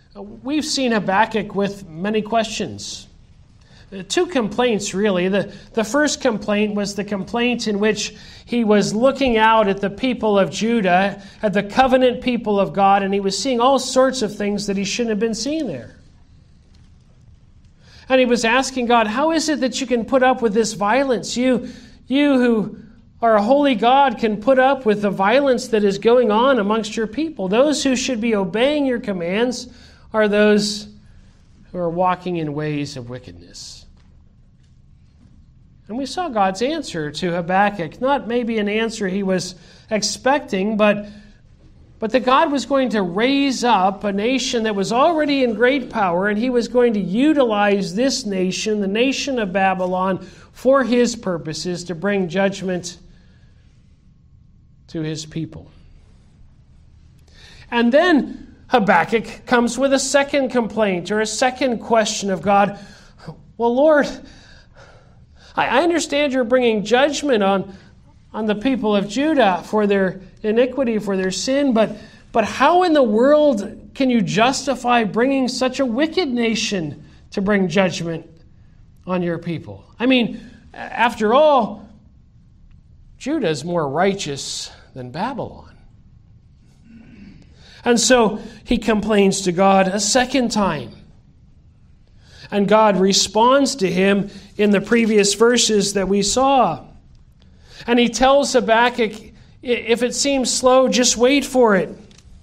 we've seen Habakkuk with many questions. Two complaints, really. The first complaint was the complaint in which he was looking out at the people of Judah, at the covenant people of God, and he was seeing all sorts of things that he shouldn't have been seeing there. And he was asking God, how is it that you can put up with this violence? You who are a holy God can put up with the violence that is going on amongst your people. Those who should be obeying your commands are those who are walking in ways of wickedness. And we saw God's answer to Habakkuk, not maybe an answer he was expecting, but that God was going to raise up a nation that was already in great power, and he was going to utilize this nation, the nation of Babylon, for his purposes to bring judgment to his people. And then Habakkuk comes with a second complaint or a second question of God. Well, Lord, I understand you're bringing judgment on the people of Judah for their iniquity, for their sin, but how in the world can you justify bringing such a wicked nation to bring judgment on your people? I mean, after all, Judah is more righteous than Babylon. And so he complains to God a second time. And God responds to him in the previous verses that we saw. And he tells Habakkuk, if it seems slow, just wait for it.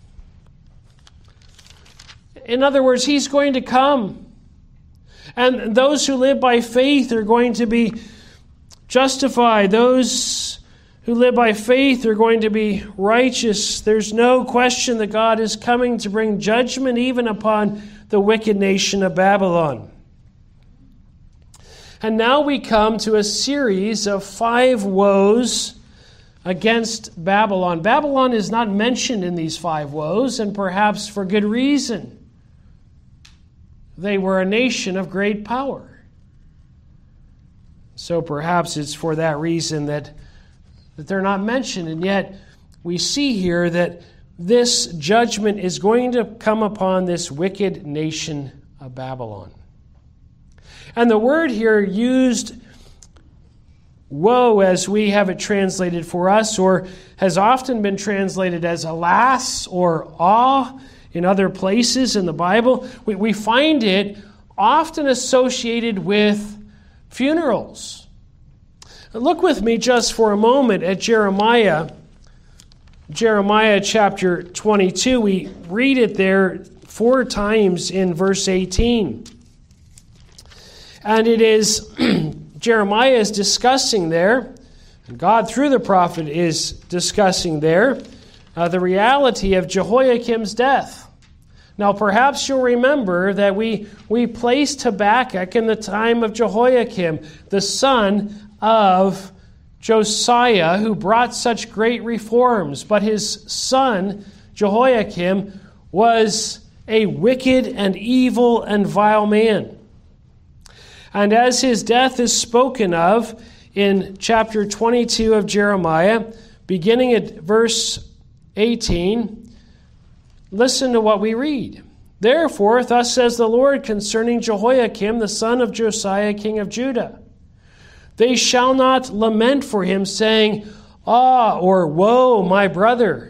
In other words, he's going to come. And those who live by faith are going to be justified. Those who live by faith are going to be righteous. There's no question that God is coming to bring judgment even upon the wicked nation of Babylon. And now we come to a series of 5 woes against Babylon. Babylon is not mentioned in these 5 woes, and perhaps for good reason. They were a nation of great power. So perhaps it's for that reason that they're not mentioned. And yet we see here that this judgment is going to come upon this wicked nation of Babylon. And the word here used, woe, as we have it translated for us, or has often been translated as alas or ah in other places in the Bible. We find it often associated with funerals. Look with me just for a moment at Jeremiah. Jeremiah chapter 22. We read it there 4 times in verse 18. And it is, Jeremiah is discussing there, and God through the prophet is discussing there, the reality of Jehoiakim's death. Now perhaps you'll remember that we placed Habakkuk in the time of Jehoiakim, the son of Josiah, who brought such great reforms. But his son, Jehoiakim, was a wicked and evil and vile man. And as his death is spoken of in chapter 22 of Jeremiah, beginning at verse 18, listen to what we read. Therefore, thus says the Lord concerning Jehoiakim, the son of Josiah, king of Judah. They shall not lament for him, saying, ah, or woe, my brother,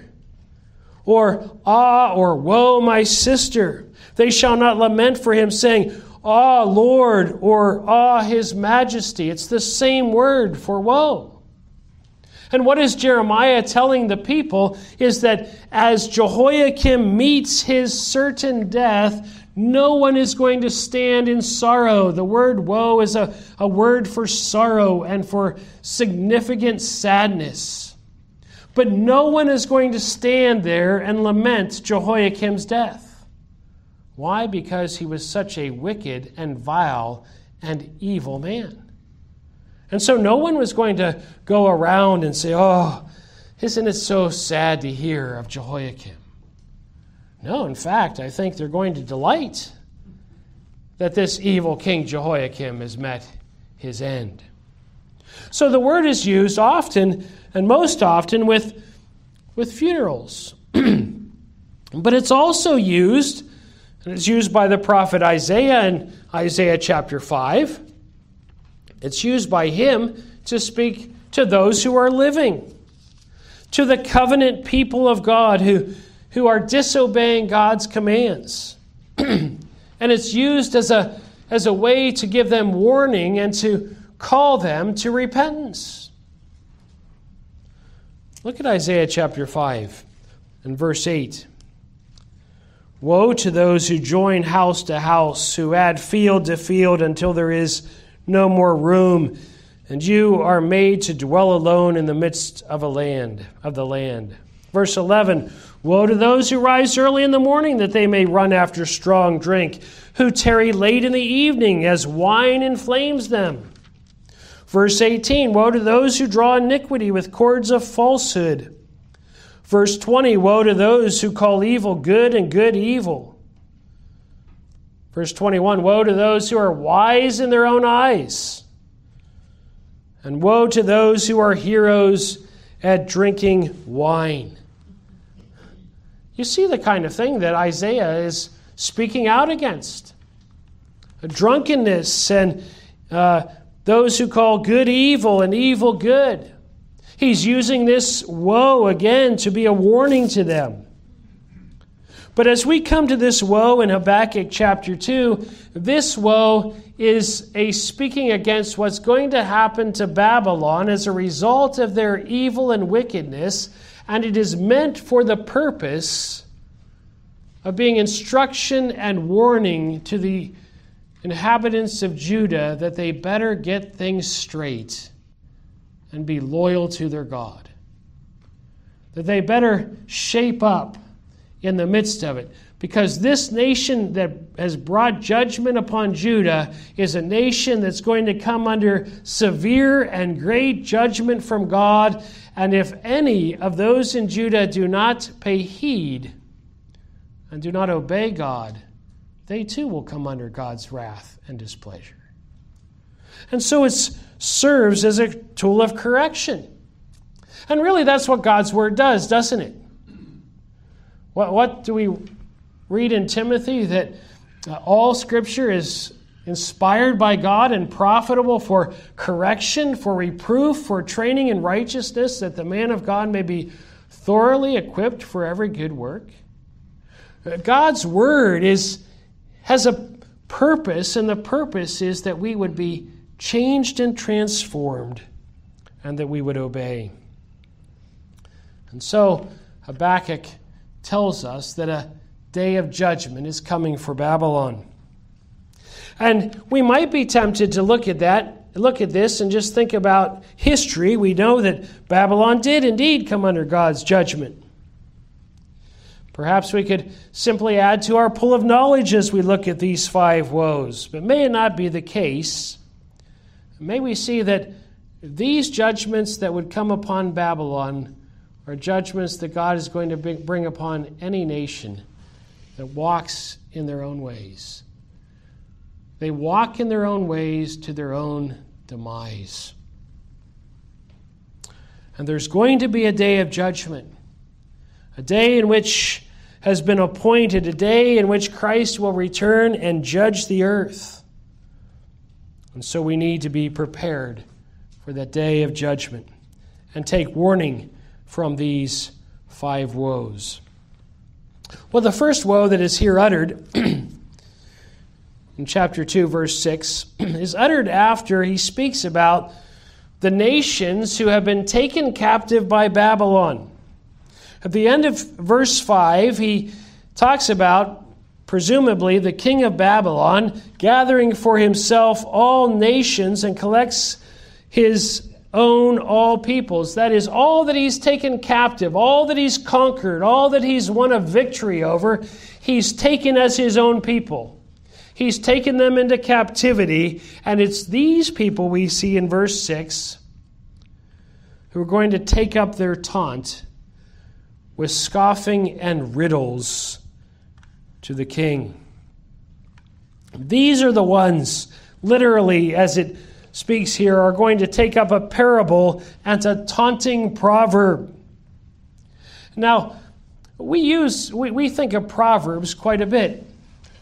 or ah, or woe, my sister. They shall not lament for him, saying, ah, Lord, or ah, his majesty. It's the same word for woe. And what is Jeremiah telling the people is that as Jehoiakim meets his certain death, no one is going to stand in sorrow. The word woe is a word for sorrow and for significant sadness. But no one is going to stand there and lament Jehoiakim's death. Why? Because he was such a wicked and vile and evil man. And so no one was going to go around and say, oh, isn't it so sad to hear of Jehoiakim? No, in fact, I think they're going to delight that this evil king Jehoiakim has met his end. So the word is used often, and most often, with funerals. But it's also used And it's used by the prophet Isaiah in Isaiah chapter 5. It's used by him to speak to those who are living, to the covenant people of God who are disobeying God's commands. And it's used as a way to give them warning and to call them to repentance. Look at Isaiah chapter 5 and verse 8. Woe to those who join house to house, who add field to field until there is no more room, and you are made to dwell alone in the midst of the land. Verse 11, woe to those who rise early in the morning that they may run after strong drink, who tarry late in the evening as wine inflames them. Verse 18, woe to those who draw iniquity with cords of falsehood. Verse 20, woe to those who call evil good and good evil. Verse 21, woe to those who are wise in their own eyes. And woe to those who are heroes at drinking wine. You see the kind of thing that Isaiah is speaking out against. Drunkenness and those who call good evil and evil good. He's using this woe again to be a warning to them. But as we come to this woe in Habakkuk chapter 2, this woe is a speaking against what's going to happen to Babylon as a result of their evil and wickedness, and it is meant for the purpose of being instruction and warning to the inhabitants of Judah that they better get things straight and be loyal to their God. That they better shape up in the midst of it. Because this nation that has brought judgment upon Judah is a nation that's going to come under severe and great judgment from God. And if any of those in Judah do not pay heed and do not obey God, they too will come under God's wrath and displeasure. And so it serves as a tool of correction. And really that's what God's Word does, doesn't it? What do we read in Timothy? That all Scripture is inspired by God and profitable for correction, for reproof, for training in righteousness, that the man of God may be thoroughly equipped for every good work. God's Word has a purpose, and the purpose is that we would be changed and transformed, and that we would obey. And so Habakkuk tells us that a day of judgment is coming for Babylon. And we might be tempted to look at this and just think about history. We know that Babylon did indeed come under God's judgment. Perhaps we could simply add to our pool of knowledge as we look at these 5 woes. But may it not be the case. May we see that these judgments that would come upon Babylon are judgments that God is going to bring upon any nation that walks in their own ways. They walk in their own ways to their own demise. And there's going to be a day of judgment, a day in which has been appointed, a day in which Christ will return and judge the earth. And so we need to be prepared for that day of judgment and take warning from these 5 woes. Well, the first woe that is here uttered in chapter 2, verse 6, is uttered after he speaks about the nations who have been taken captive by Babylon. At the end of verse 5, he talks about, presumably, the king of Babylon gathering for himself all nations and collects his own all peoples. That is, all that he's taken captive, all that he's conquered, all that he's won a victory over, he's taken as his own people. He's taken them into captivity, and it's these people we see in verse 6 who are going to take up their taunt with scoffing and riddles to the king. These are the ones, literally, as it speaks here, are going to take up a parable and a taunting proverb. Now, we think of Proverbs quite a bit.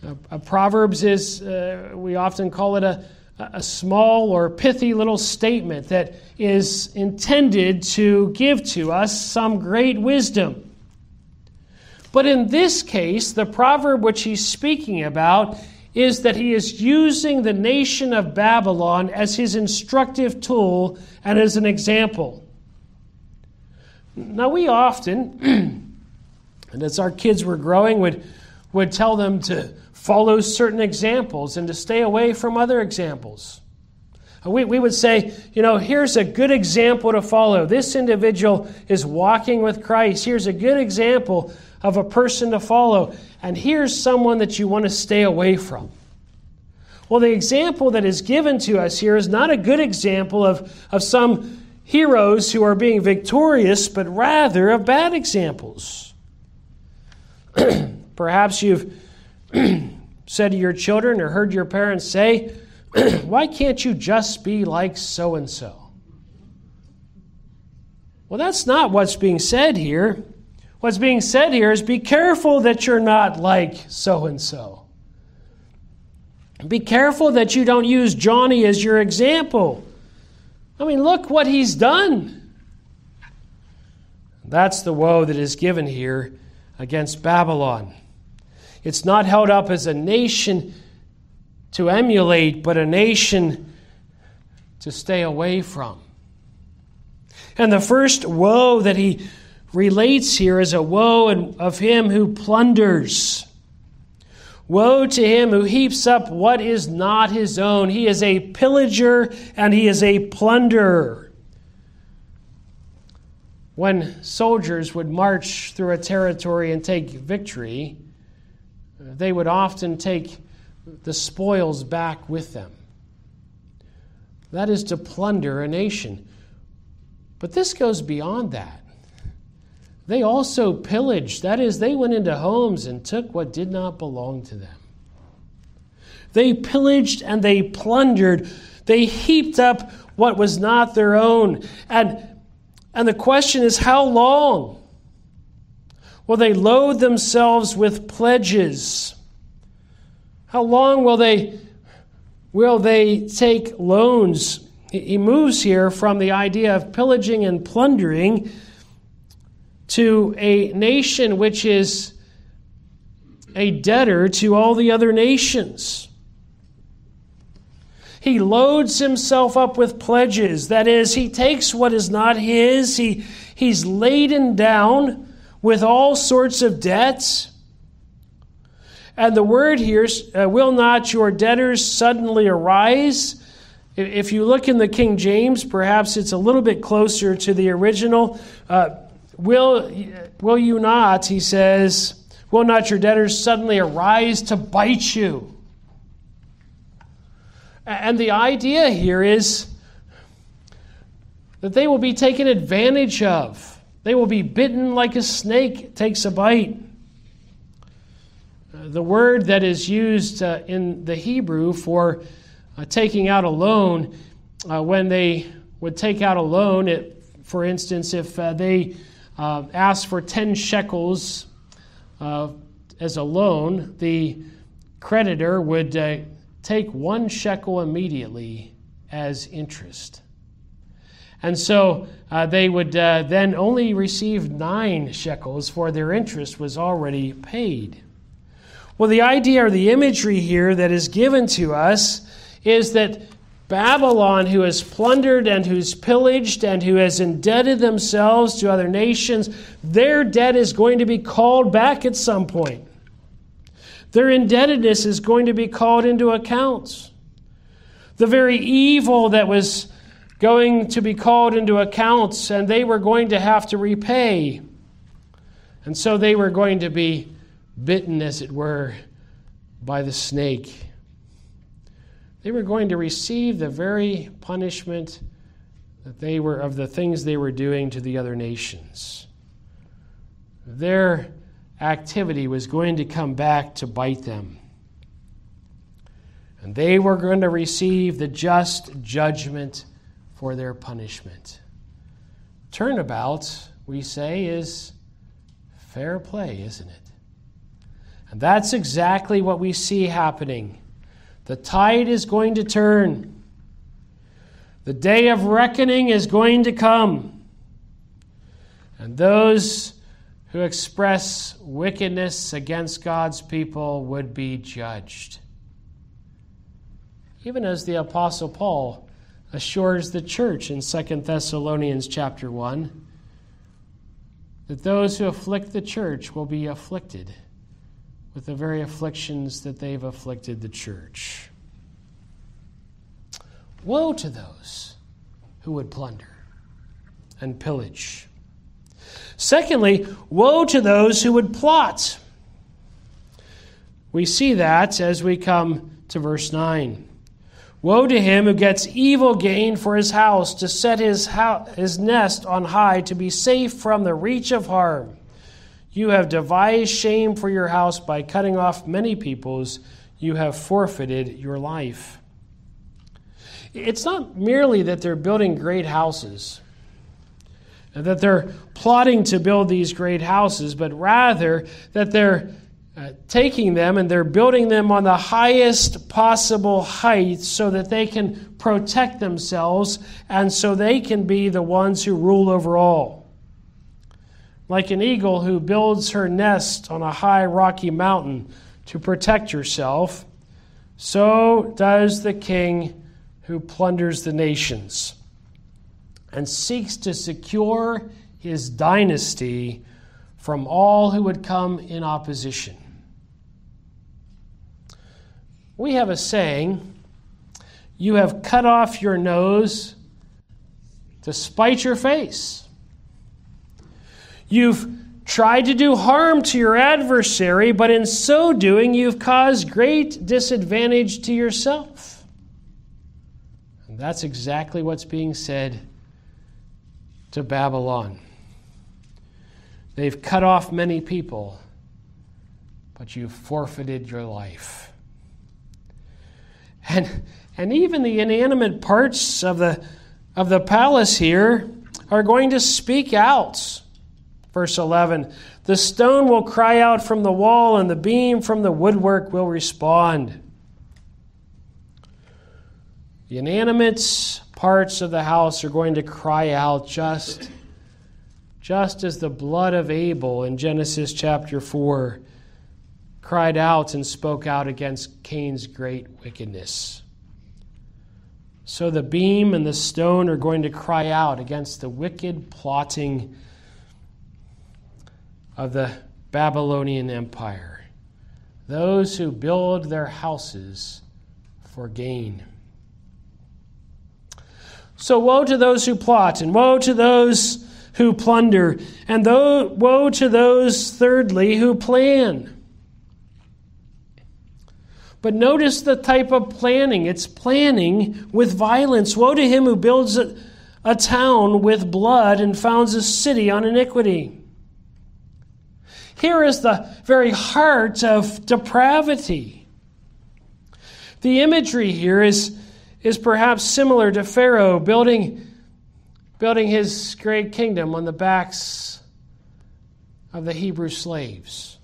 Proverbs is, we often call it a small or pithy little statement that is intended to give to us some great wisdom. But in this case, the proverb which he's speaking about is that he is using the nation of Babylon as his instructive tool and as an example. Now, we often, and as our kids were growing, would tell them to follow certain examples and to stay away from other examples. We would say, here's a good example to follow. This individual is walking with Christ. Here's a good example of a person to follow. And here's someone that you want to stay away from. Well, the example that is given to us here is not a good example of some heroes who are being victorious, but rather of bad examples. Perhaps you've said to your children or heard your parents say, why can't you just be like so-and-so? Well, that's not what's being said here. What's being said here is be careful that you're not like so-and-so. Be careful that you don't use Johnny as your example. I mean, look what he's done. That's the woe that is given here against Babylon. It's not held up as a nation to emulate, but a nation to stay away from. And the first woe that he relates here is a woe of him who plunders. Woe to him who heaps up what is not his own. He is a pillager and he is a plunderer. When soldiers would march through a territory and take victory, they would often take the spoils back with them. That is to plunder a nation. But this goes beyond that. They also pillaged. That is, they went into homes and took what did not belong to them. They pillaged and they plundered. They heaped up what was not their own. And the question is, how long? Well, they load themselves with pledges. How long will they take loans? He moves here from the idea of pillaging and plundering to a nation which is a debtor to all the other nations. He loads himself up with pledges. That is, he takes what is not his. He's laden down with all sorts of debts. And the word here, will not your debtors suddenly arise? If you look in the King James, perhaps it's a little bit closer to the original. Will you not, he says, will not your debtors suddenly arise to bite you? And the idea here is that they will be taken advantage of. They will be bitten like a snake takes a bite. The word that is used in the Hebrew for taking out a loan, when they would take out a loan, for instance, if they asked for 10 shekels as a loan, the creditor would take 1 shekel immediately as interest. And so they would then only receive 9 shekels, for their interest was already paid. Well, the idea or the imagery here that is given to us is that Babylon, who has plundered and who's pillaged and who has indebted themselves to other nations, their debt is going to be called back at some point. Their indebtedness is going to be called into account. The very evil that was going to be called into account, and they were going to have to repay. And so they were going to be bitten, as it were, by the snake. They were going to receive the very punishment that they were of the things they were doing to the other nations. Their activity was going to come back to bite them. And they were going to receive the just judgment for their punishment. Turnabout, we say, is fair play, isn't it? And that's exactly what we see happening. The tide is going to turn. The day of reckoning is going to come. And those who express wickedness against God's people would be judged. Even as the Apostle Paul assures the church in 2 Thessalonians chapter 1, that those who afflict the church will be afflicted with the very afflictions that they've afflicted the church. Woe to those who would plunder and pillage. Secondly, woe to those who would plot. We see that as we come to verse 9. Woe to him who gets evil gain for his house, to set his nest on high, to be safe from the reach of harm. You have devised shame for your house by cutting off many peoples. You have forfeited your life. It's not merely that they're building great houses, and that they're plotting to build these great houses, but rather that they're taking them and they're building them on the highest possible height so that they can protect themselves and so they can be the ones who rule over all. Like an eagle who builds her nest on a high rocky mountain to protect herself, so does the king who plunders the nations and seeks to secure his dynasty from all who would come in opposition. We have a saying, you have cut off your nose to spite your face. You've tried to do harm to your adversary, but in so doing, you've caused great disadvantage to yourself. And that's exactly what's being said to Babylon. They've cut off many people, but you've forfeited your life. And even the inanimate parts of the palace here are going to speak out. Verse 11, the stone will cry out from the wall, and the beam from the woodwork will respond. The inanimate parts of the house are going to cry out just as the blood of Abel in Genesis chapter 4 cried out and spoke out against Cain's great wickedness. So the beam and the stone are going to cry out against the wicked plotting of the Babylonian Empire, those who build their houses for gain. So woe to those who plot, and woe to those who plunder, and woe to those, thirdly, who plan. But notice the type of planning. It's planning with violence. Woe to him who builds a town with blood and founds a city on iniquity. Here is the very heart of depravity. The imagery here is perhaps similar to Pharaoh building his great kingdom on the backs of the Hebrew slaves.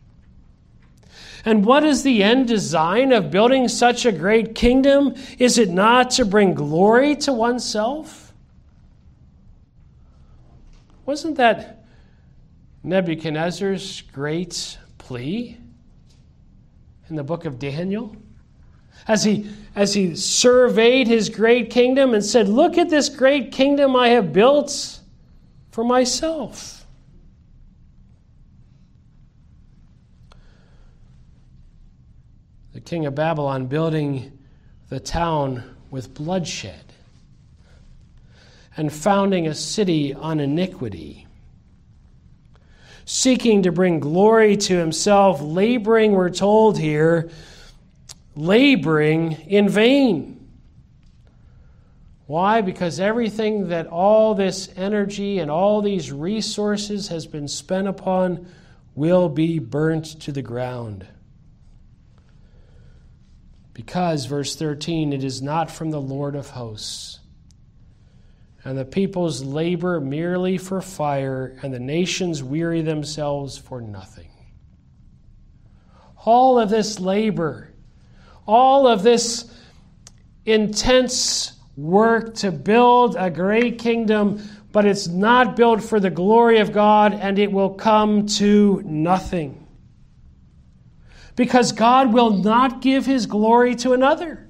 And what is the end design of building such a great kingdom? Is it not to bring glory to oneself? Wasn't that Nebuchadnezzar's great plea in the book of Daniel? As he surveyed his great kingdom and said, look at this great kingdom I have built for myself. The king of Babylon building the town with bloodshed and founding a city on iniquity, seeking to bring glory to himself, laboring, we're told here, laboring in vain. Why? Because everything that all this energy and all these resources has been spent upon will be burnt to the ground. Because, verse 13, it is not from the Lord of hosts, and the peoples labor merely for fire, and the nations weary themselves for nothing. all of this labor, all of this intense work to build a great kingdom, but it's not built for the glory of God, and it will come to nothing. Because God will not give his glory to another.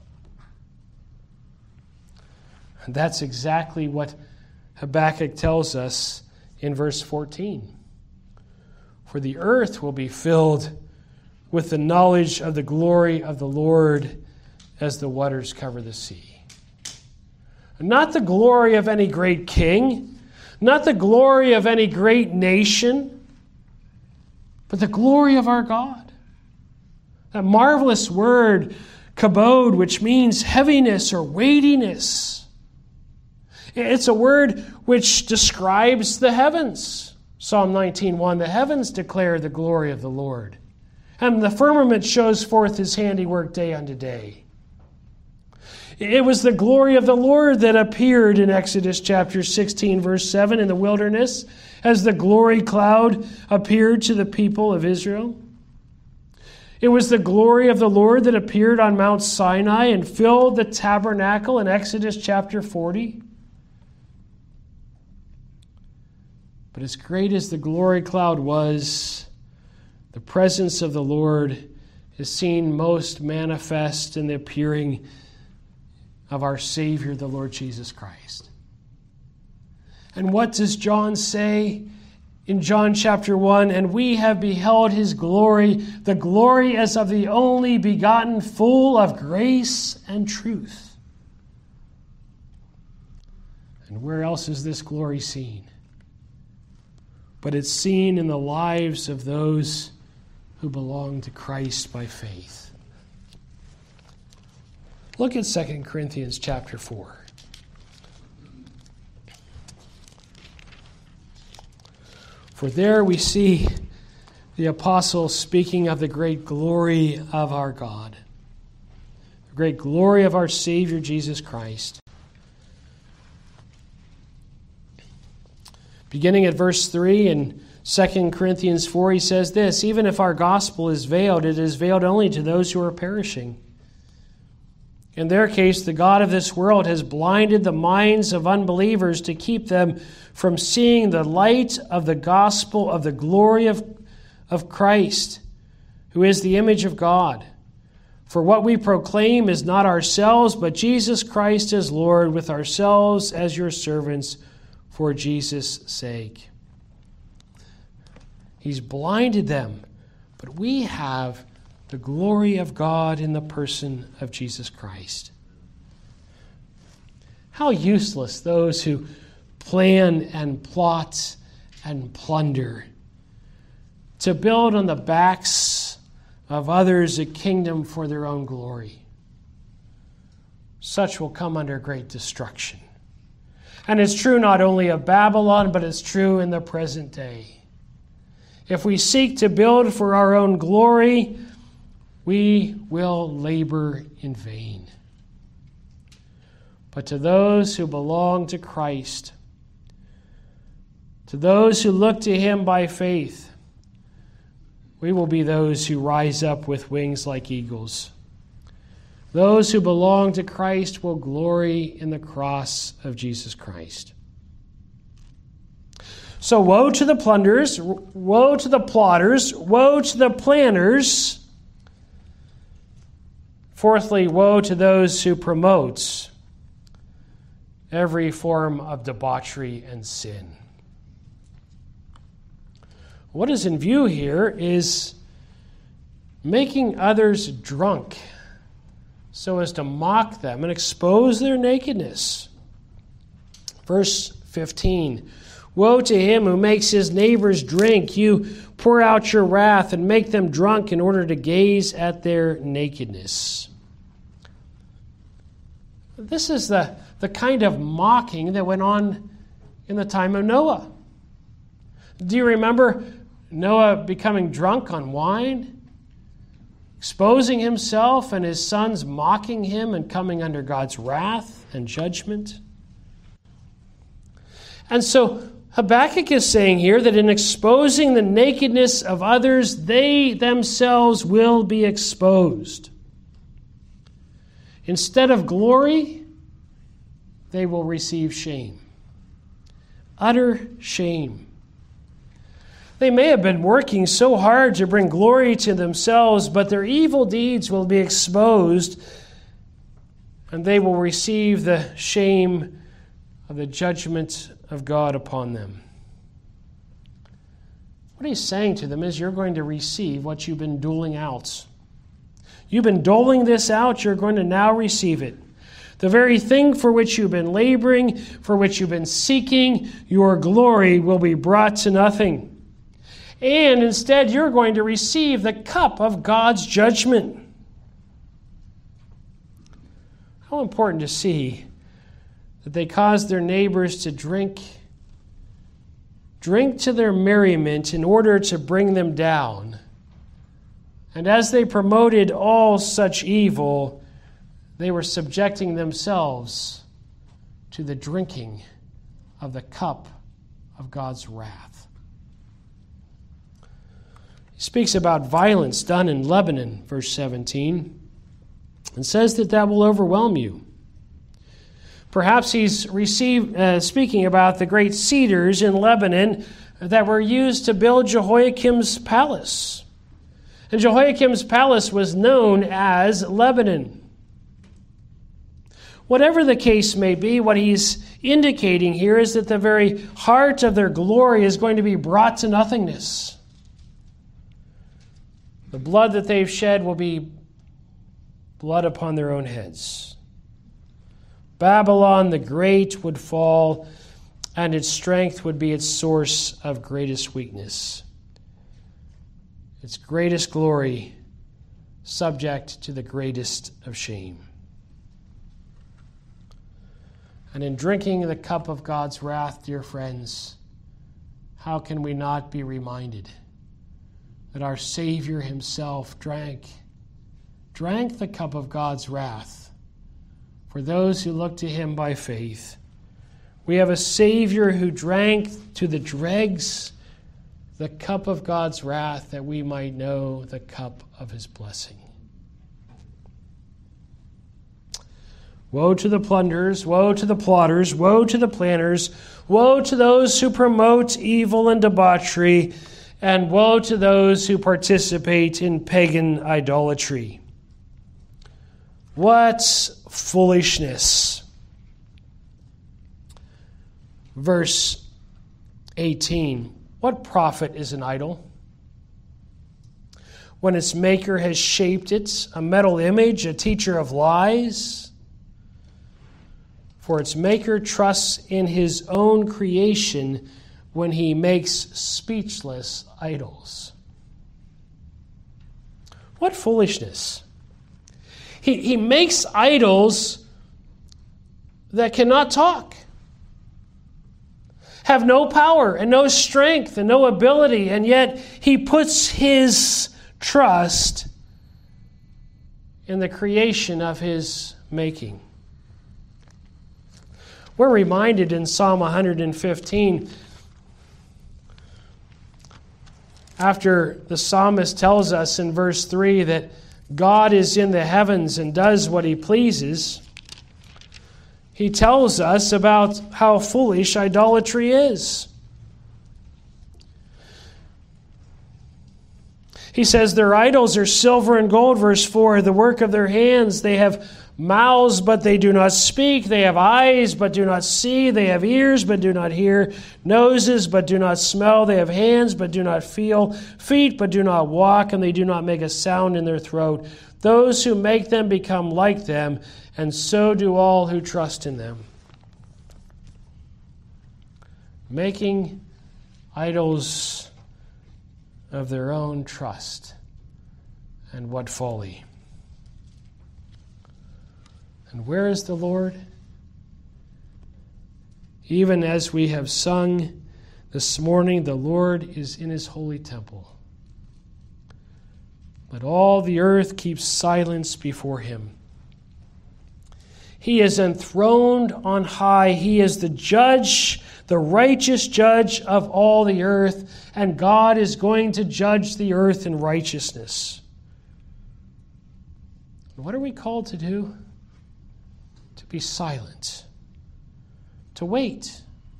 And that's exactly what Habakkuk tells us in verse 14. For the earth will be filled with the knowledge of the glory of the Lord as the waters cover the sea. Not the glory of any great king, not the glory of any great nation, but the glory of our God. That marvelous word, kabod, which means heaviness or weightiness. It's a word which describes the heavens. Psalm 19:1, the heavens declare the glory of the Lord, and the firmament shows forth his handiwork day unto day. It was the glory of the Lord that appeared in Exodus chapter 16, verse 7 in the wilderness, as the glory cloud appeared to the people of Israel. It was the glory of the Lord that appeared on Mount Sinai and filled the tabernacle in Exodus chapter 40. But as great as the glory cloud was, the presence of the Lord is seen most manifest in the appearing of our Savior, the Lord Jesus Christ. And what does John say in John chapter 1? And we have beheld his glory, the glory as of the only begotten, full of grace and truth. And where else is this glory seen? But it's seen in the lives of those who belong to Christ by faith. Look at 2 Corinthians chapter 4. For there we see the apostle speaking of the great glory of our God, the great glory of our Savior Jesus Christ. Beginning at verse 3 in 2 Corinthians 4, he says this, even if our gospel is veiled, it is veiled only to those who are perishing. In their case, the God of this world has blinded the minds of unbelievers to keep them from seeing the light of the gospel of the glory of Christ, who is the image of God. For what we proclaim is not ourselves, but Jesus Christ as Lord, with ourselves as your servants for Jesus' sake. He's blinded them, but we have the glory of God in the person of Jesus Christ. How useless those who plan and plot and plunder to build on the backs of others a kingdom for their own glory. Such will come under great destruction. And it's true not only of Babylon, but it's true in the present day. If we seek to build for our own glory, we will labor in vain. But to those who belong to Christ, to those who look to him by faith, we will be those who rise up with wings like eagles. Those who belong to Christ will glory in the cross of Jesus Christ. So woe to the plunderers, woe to the plotters, woe to the planners. Fourthly, woe to those who promote every form of debauchery and sin. What is in view here is making others drunk so as to mock them and expose their nakedness. Verse 15, woe to him who makes his neighbors drink. You pour out your wrath and make them drunk in order to gaze at their nakedness. This is the kind of mocking that went on in the time of Noah. Do you remember Noah becoming drunk on wine, exposing himself and his sons mocking him and coming under God's wrath and judgment? And so Habakkuk is saying here that in exposing the nakedness of others, they themselves will be exposed. Instead of glory, they will receive shame. Utter shame. They may have been working so hard to bring glory to themselves, but their evil deeds will be exposed, and they will receive the shame of the judgment of God upon them. What he's saying to them is, you're going to receive what you've been doling out. You've been doling this out, you're going to now receive it. The very thing for which you've been laboring, for which you've been seeking, your glory will be brought to nothing. And instead, you're going to receive the cup of God's judgment. How important to see that they caused their neighbors to drink to their merriment in order to bring them down. And as they promoted all such evil, they were subjecting themselves to the drinking of the cup of God's wrath. He speaks about violence done in Lebanon, verse 17, and says that will overwhelm you. Perhaps he's speaking about the great cedars in Lebanon that were used to build Jehoiakim's palace. And Jehoiakim's palace was known as Lebanon. Whatever the case may be, what he's indicating here is that the very heart of their glory is going to be brought to nothingness. The blood that they've shed will be blood upon their own heads. Babylon the Great would fall, and its strength would be its source of greatest weakness. Its greatest glory subject to the greatest of shame. And in drinking the cup of God's wrath, dear friends, how can we not be reminded that our Savior himself drank the cup of God's wrath for those who look to him by faith? We have a Savior who drank to the dregs the cup of God's wrath that we might know the cup of his blessing. Woe to the plunderers, woe to the plotters, woe to the planners, woe to those who promote evil and debauchery, and woe to those who participate in pagan idolatry. What foolishness. Verse 18. What profit is an idol? When its maker has shaped it, a metal image, a teacher of lies? For its maker trusts in his own creation when he makes speechless idols. What foolishness. He makes idols that cannot talk, have no power and no strength and no ability, and yet he puts his trust in the creation of his making. We're reminded in Psalm 115, after the psalmist tells us in verse 3 that God is in the heavens and does what he pleases, he tells us about how foolish idolatry is. He says their idols are silver and gold, verse 4, the work of their hands. They have mouths, but they do not speak. They have eyes, but do not see. They have ears, but do not hear. Noses, but do not smell. They have hands, but do not feel. Feet, but do not walk, and they do not make a sound in their throat. Those who make them become like them, and so do all who trust in them. Making idols of their own trust. And what folly. And where is the Lord? Even as we have sung this morning, the Lord is in his holy temple. Let all the earth keep silence before him. He is enthroned on high. He is the judge, the righteous judge of all the earth, and God is going to judge the earth in righteousness. What are we called to do? To be silent, to wait.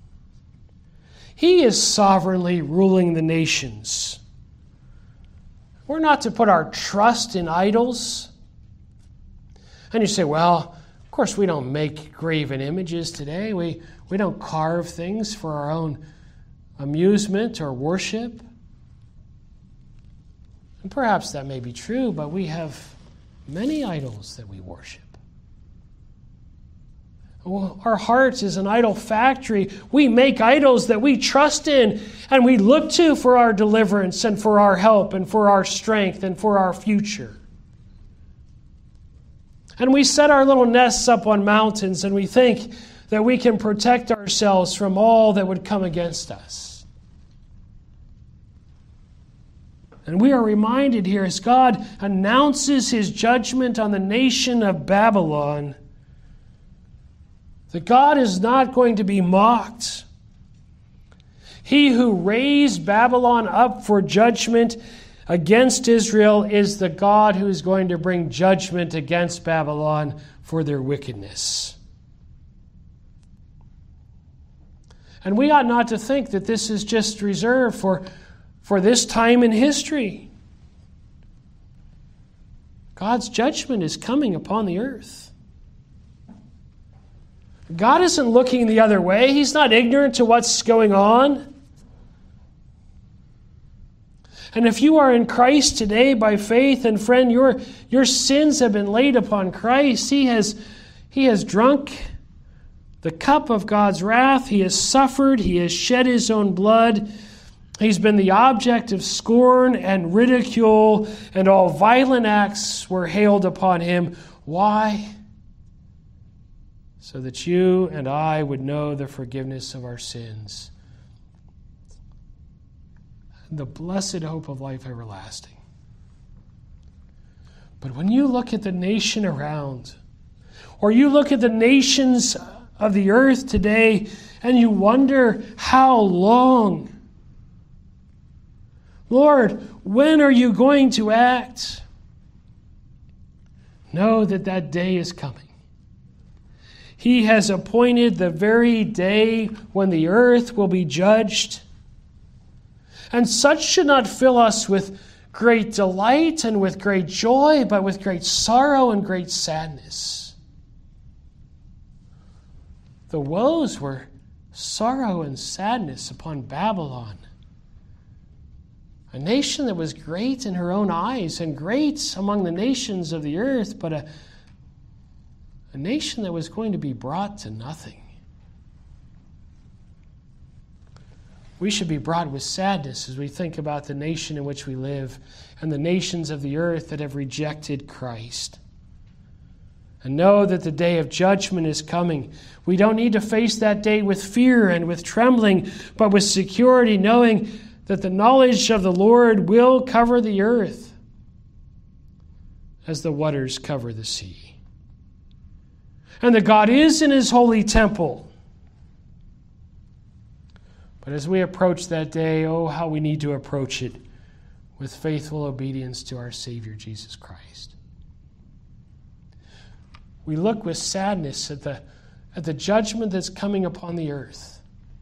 He is sovereignly ruling the nations. We're not to put our trust in idols. And you say, well, of course we don't make graven images today. We don't carve things for our own amusement or worship. And perhaps that may be true, but we have many idols that we worship. Well, our heart is an idol factory. We make idols that we trust in and we look to for our deliverance and for our help and for our strength and for our future. And we set our little nests up on mountains and we think that we can protect ourselves from all that would come against us. And we are reminded here as God announces his judgment on the nation of Babylon that God is not going to be mocked. He who raised Babylon up for judgment against Israel is the God who is going to bring judgment against Babylon for their wickedness. And we ought not to think that this is just reserved for this time in history. God's judgment is coming upon the earth. God isn't looking the other way. He's not ignorant to what's going on. And if you are in Christ today by faith, and friend, your sins have been laid upon Christ. He has drunk the cup of God's wrath. He has suffered. He has shed his own blood. He's been the object of scorn and ridicule, and all violent acts were hailed upon him. Why? So that you and I would know the forgiveness of our sins, and the blessed hope of life everlasting. But when you look at the nation around, or you look at the nations of the earth today, and you wonder how long, Lord, when are you going to act? Know that that day is coming. He has appointed the very day when the earth will be judged. And such should not fill us with great delight and with great joy, but with great sorrow and great sadness. The woes were sorrow and sadness upon Babylon, a nation that was great in her own eyes and great among the nations of the earth, but a nation that was going to be brought to nothing. We should be brought with sadness as we think about the nation in which we live and the nations of the earth that have rejected Christ. And know that the day of judgment is coming. We don't need to face that day with fear and with trembling, but with security, knowing that the knowledge of the Lord will cover the earth as the waters cover the sea. And that God is in his holy temple. But as we approach that day, oh, how we need to approach it with faithful obedience to our Savior, Jesus Christ. We look with sadness at the judgment that's coming upon the earth.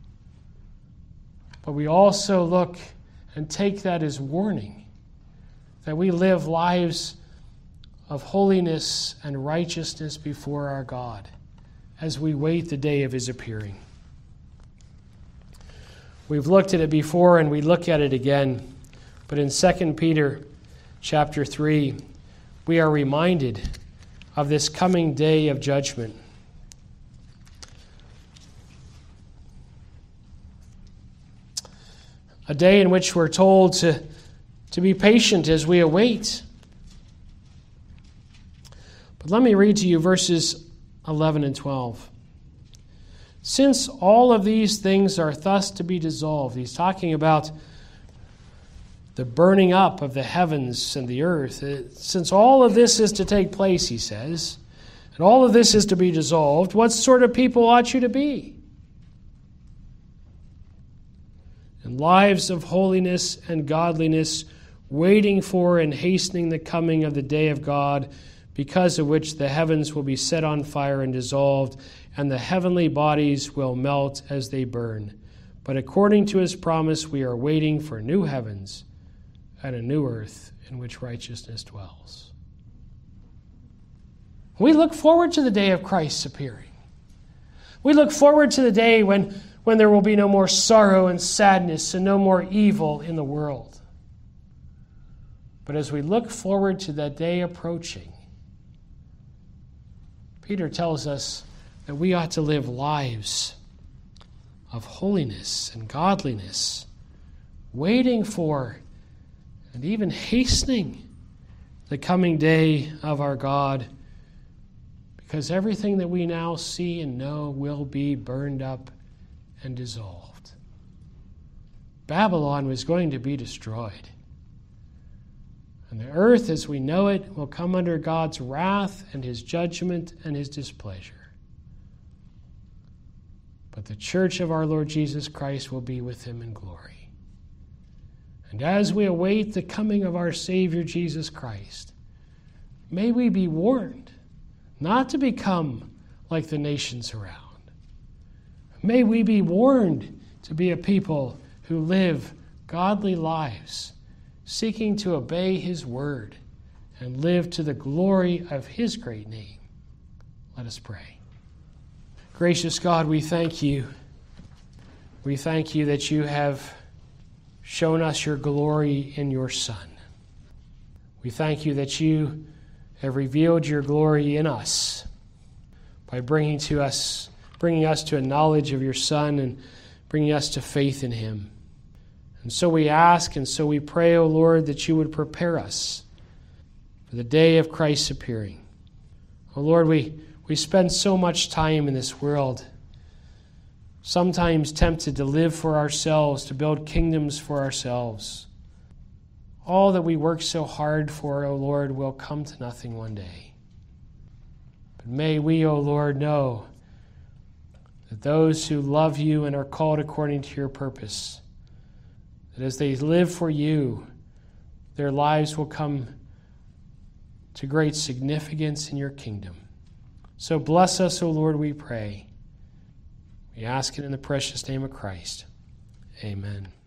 But we also look and take that as warning, that we live lives of holiness and righteousness before our God as we wait the day of his appearing. We've looked at it before and we look at it again. But in 2 Peter chapter 3, we are reminded of this coming day of judgment. A day in which we're told to be patient as we await. But let me read to you verses 11 and 12. Since all of these things are thus to be dissolved, he's talking about the burning up of the heavens and the earth. Since all of this is to take place, he says, and all of this is to be dissolved, what sort of people ought you to be? And lives of holiness and godliness, waiting for and hastening the coming of the day of God, because of which the heavens will be set on fire and dissolved, and the heavenly bodies will melt as they burn. But according to his promise, we are waiting for new heavens and a new earth in which righteousness dwells. We look forward to the day of Christ's appearing. We look forward to the day when there will be no more sorrow and sadness and no more evil in the world. But as we look forward to that day approaching, Peter tells us that we ought to live lives of holiness and godliness, waiting for and even hastening the coming day of our God, because everything that we now see and know will be burned up and dissolved. Babylon was going to be destroyed. And the earth as we know it will come under God's wrath and his judgment and his displeasure. But the church of our Lord Jesus Christ will be with him in glory. And as we await the coming of our Savior Jesus Christ, may we be warned not to become like the nations around. May we be warned to be a people who live godly lives, seeking to obey his word and live to the glory of his great name. Let us pray. Gracious God, we thank you. We thank you that you have shown us your glory in your Son. We thank you that you have revealed your glory in us by bringing us to a knowledge of your Son and bringing us to faith in him. And so we ask and so we pray, O Lord, that you would prepare us for the day of Christ's appearing. O Lord, we spend so much time in this world, sometimes tempted to live for ourselves, to build kingdoms for ourselves. All that we work so hard for, O Lord, will come to nothing one day. But may we, O Lord, know that those who love you and are called according to your purpose, that as they live for you, their lives will come to great significance in your kingdom. So bless us, O Lord, we pray. We ask it in the precious name of Christ. Amen.